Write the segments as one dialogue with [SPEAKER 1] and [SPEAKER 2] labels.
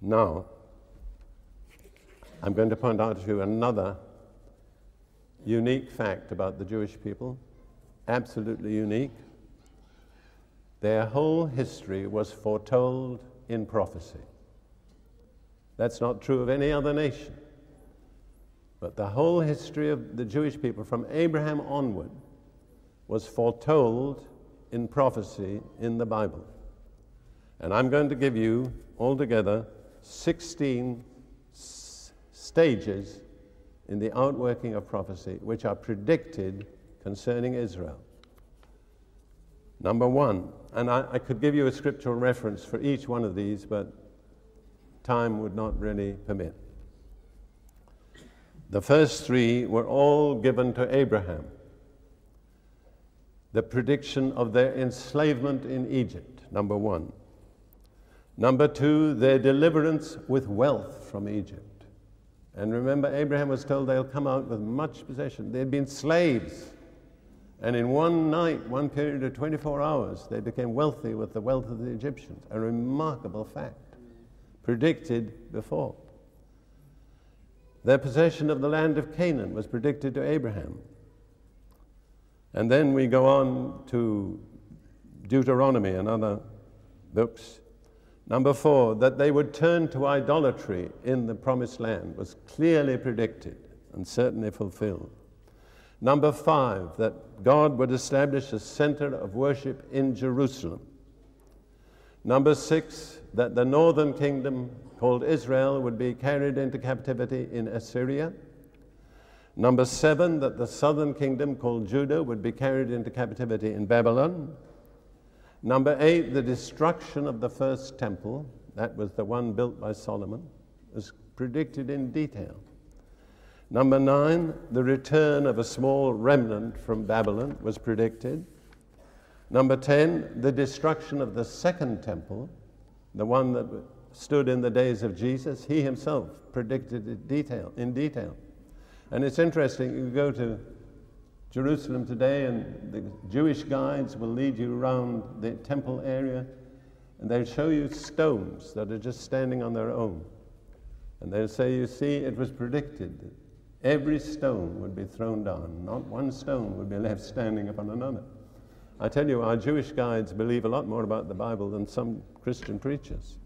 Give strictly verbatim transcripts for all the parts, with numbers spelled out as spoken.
[SPEAKER 1] Now, I'm going to point out to you another unique fact about the Jewish people, absolutely unique. Their whole history was foretold in prophecy. That's not true of any other nation. But the whole history of the Jewish people from Abraham onward was foretold in prophecy in the Bible. And I'm going to give you altogether sixteen s- stages in the outworking of prophecy which are predicted concerning Israel. Number one, and I, I could give you a scriptural reference for each one of these, but time would not really permit. The first three were all given to Abraham. The prediction of their enslavement in Egypt, number one. Number two, their deliverance with wealth from Egypt. And remember, Abraham was told they'll come out with much possession. They'd been slaves. And in one night, one period of twenty-four hours, they became wealthy with the wealth of the Egyptians. A remarkable fact, predicted before. Their possession of the land of Canaan was predicted to Abraham. And then we go on to Deuteronomy and other books. Number four, that they would turn to idolatry in the promised land was clearly predicted and certainly fulfilled. Number five, that God would establish a center of worship in Jerusalem. Number six, that the northern kingdom called Israel would be carried into captivity in Assyria. Number seven, that the southern kingdom called Judah would be carried into captivity in Babylon. Number eight, the destruction of the first temple, that was the one built by Solomon, was predicted in detail. Number nine, the return of a small remnant from Babylon was predicted. Number ten, the destruction of the second temple, the one that stood in the days of Jesus. He himself predicted it detail, in detail. And it's interesting, you go to Jerusalem today and the Jewish guides will lead you around the temple area and they'll show you stones that are just standing on their own. And they'll say, you see, it was predicted that every stone would be thrown down. Not one stone would be left standing upon another. I tell you, our Jewish guides believe a lot more about the Bible than some Christian preachers.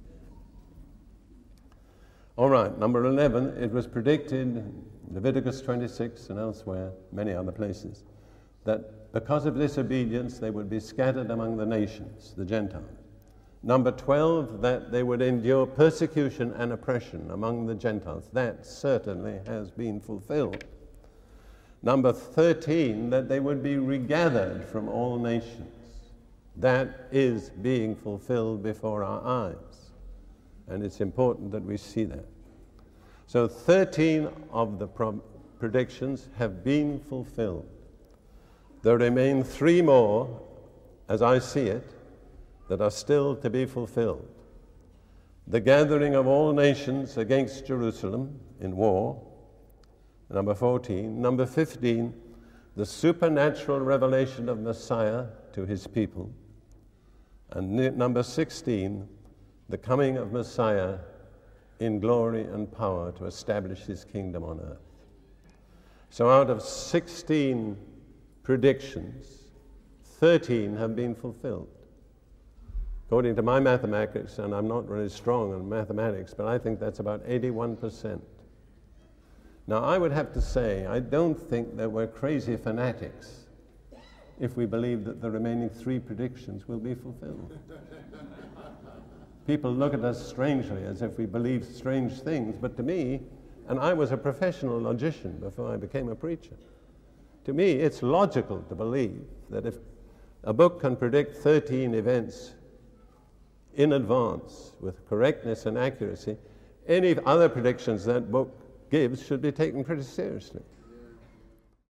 [SPEAKER 1] All right, number eleven, it was predicted, Leviticus twenty-six and elsewhere, many other places, that because of disobedience they would be scattered among the nations, the Gentiles. Number twelve, that they would endure persecution and oppression among the Gentiles. That certainly has been fulfilled. Number thirteen, that they would be regathered from all nations. That is being fulfilled before our eyes. And it's important that we see that. So thirteen of the pro- predictions have been fulfilled. There remain three more, as I see it, that are still to be fulfilled. The gathering of all nations against Jerusalem in war, number fourteen. Number fifteen, the supernatural revelation of Messiah to his people. And n- number sixteen, the coming of Messiah in glory and power to establish his kingdom on earth. So out of sixteen predictions, thirteen have been fulfilled. According to my mathematics, and I'm not really strong in mathematics, but I think that's about eighty-one percent. Now, I would have to say, I don't think that we're crazy fanatics if we believe that the remaining three predictions will be fulfilled. People look at us strangely as if we believe strange things, but to me, and I was a professional logician before I became a preacher, to me it's logical to believe that if a book can predict thirteen events in advance with correctness and accuracy, any other predictions that book gives should be taken pretty seriously.